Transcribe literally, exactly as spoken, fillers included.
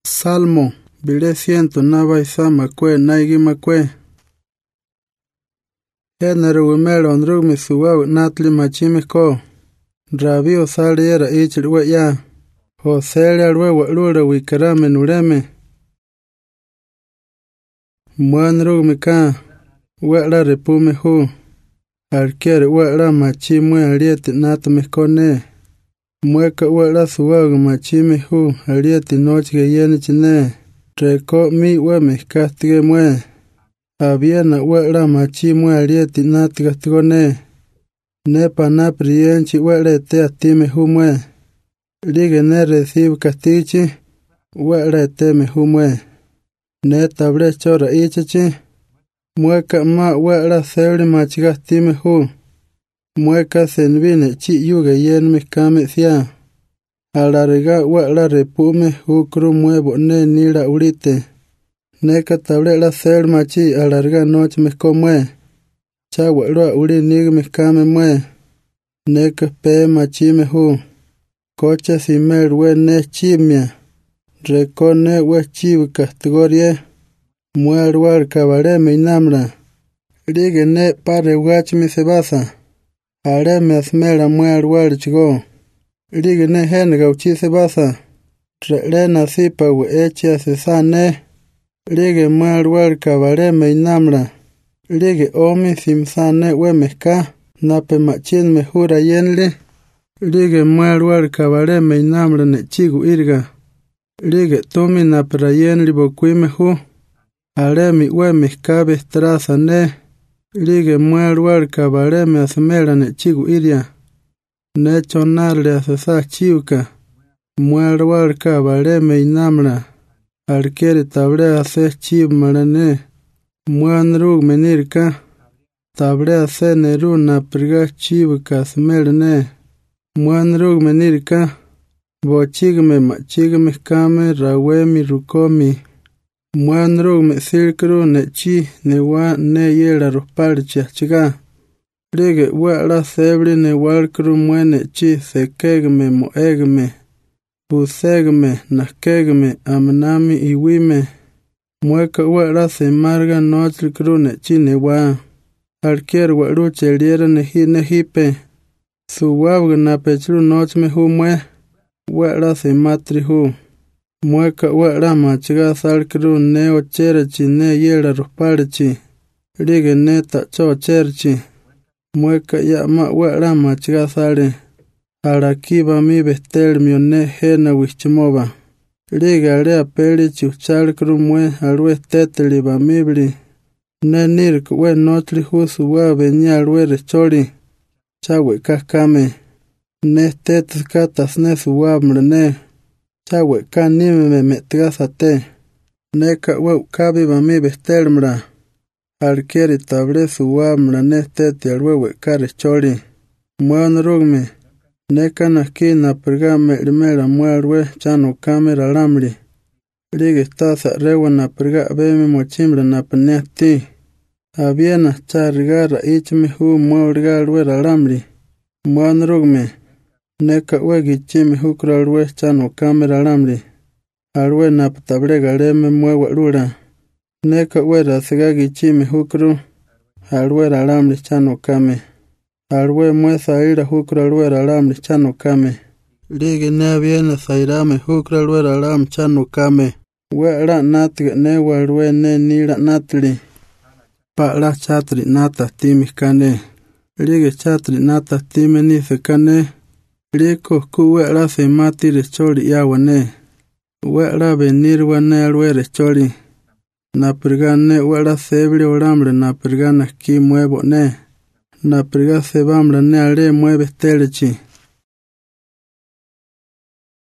Salmo, bile ciento naba isama kwe naigi makwe. Género wimelo ondrug mi suwaw natli machime ko. Rabio sali era ichil we ya. Hosele alwe walura wikarame nureme. Mwanrug mi ka. Wela repume hu. Alkere wela machimwe alieti natme kone. Mweka wela suwaw machime hu alieti nochge yeni chine. Reko mi weme kastige mwe. Abiena wela machimwe alieti natga tigone. Nepa na prienchi wele te atime humwe. Lige ne recibe castichi. Wele te me humwe. Ne table chora ichachi. Mweka ma wela sebli machigastime hu. Mweka senvine chi yuge yen mi kame sia. Alarga wela repume hukru muevo ne nila urite. Neka table la sebli machi alarga noche me komwe. Cha wela uri nig mi kame mwe. Neka pe machime hu. Kocha simel we ne chimia. Reko ne we chiv categorie. Muer war kabare me inamra. Lige ne pare wach mi se basa. Are me asmera muer war chigo. Lige ne hen gauchi se basa. Re nasipa we eche se sane. Lige muer war kabare me inamra. Lige omi simsane we meka. Nape machin me jura yenli. Lige muer war kabare me inamra ne chigu irga. Lige tumi napra yenli bokui me hu. Are mi we mezcabe traza ne. Lige muer war kabare me asmera ne chigu iria. Ne chonarle asesa chiuka. Muer war kabare me inamra. Alkere table ase chiv marane. Muanrug menirka. Table ase neru napriga chiv kasmer ne. Muanrug menirka. Bochigme machigme kame rawe mi rukomi. Muanrug me silkru ne chi ne wa ne yela ruspalcha chiga. Lige wala sebli ne walkru muene chi sekegme moegme. Busegme nakegme amnami iwime. Mueka wala se marga nochkru ne chi ne wa. Alkier waluche liera ne hi ne hipe. Suwabga na pechru nochme hu mue. Wala se matri hu. Mueka wala machiga salkru ne ocherechi ne yela ruspalchi. Lige ne tacho ocherechi. Mueka ya ma wala machiga sale. Arakiba mi bestel mione hena wichimoba. Lige alea peli chuchalkru mue alwe teteli ba mibli. Ne nirk we notli husu wa benya alwe recholi. Chawe kakame. Ne tetes katas ne suwa mrene. Chawe ka nime me metgasate. Ne ka we ukabi ba mi bestel mra. Alkeri table suwa mrene teti alwe we ka recholi. Muan rugme. Neka naki na perga me rimera muerwe chano kamera lamri. Lige stasa rewa na perga beme mochimra na peneti. Abiena charigara ichmi hu muerga alwera lamri. Muan rugme. Neka wegi chimi hukra alwe chano kamera lamri. Alwe na patabrega leme muewa lura. Neka wera sigagi chimi hukru. Alwera lamri chano kame. Alwe mwe saira hukra alwera lam chano kame. Lige ne viene sairame hukra alwera lam chano kame. We la natga ne walwe ne nila natli. Pa la chatri nata timi kane. Lige chatri nata timi nise kane. Liko ku we la se mati recholi yawane. We la venir wane alwe recholi. Naprigane we la sebli olambre naprigana ki muevo ne. Na priga se bamra ne ale mueve telechi.